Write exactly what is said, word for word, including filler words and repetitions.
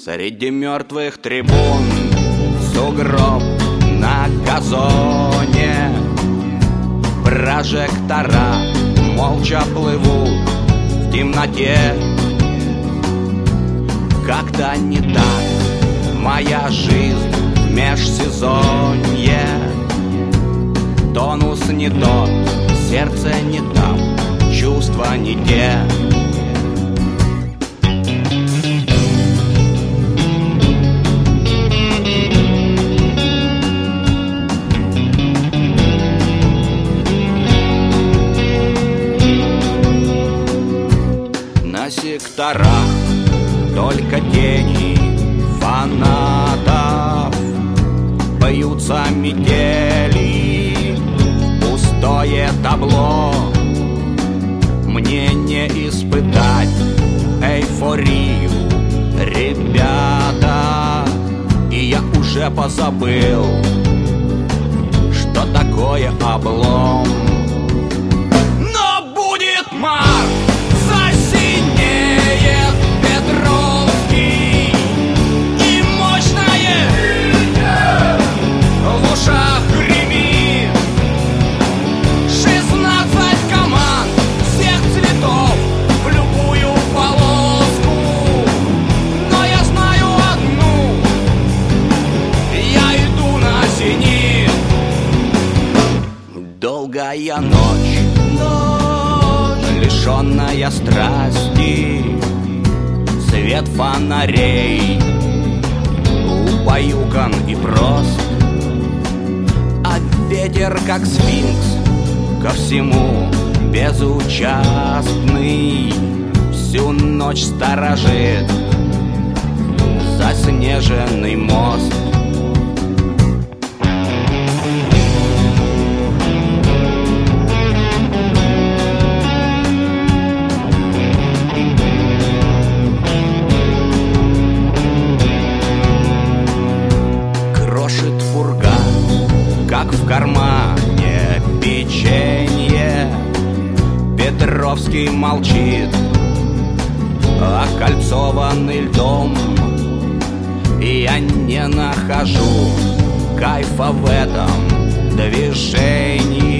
Среди мертвых трибун сугроб на газоне. Прожектора молча плывут в темноте. Как-то не так моя жизнь в межсезонье. Тонус не тот, сердце не там, чувства не те. На секторах только тени фанатов, бьются метели, пустое табло. Мне не испытать эйфорию, ребята, и я уже позабыл, что такое облом. Но будет марш! Долгая ночь, ночь, лишенная страсти, свет фонарей убаюкан и прост, а ветер, как сфинкс, ко всему безучастный, всю ночь сторожит заснеженный мост. Как в кармане печенье, Петровский молчит, окольцованный льдом. Я не нахожу кайфа в этом движении.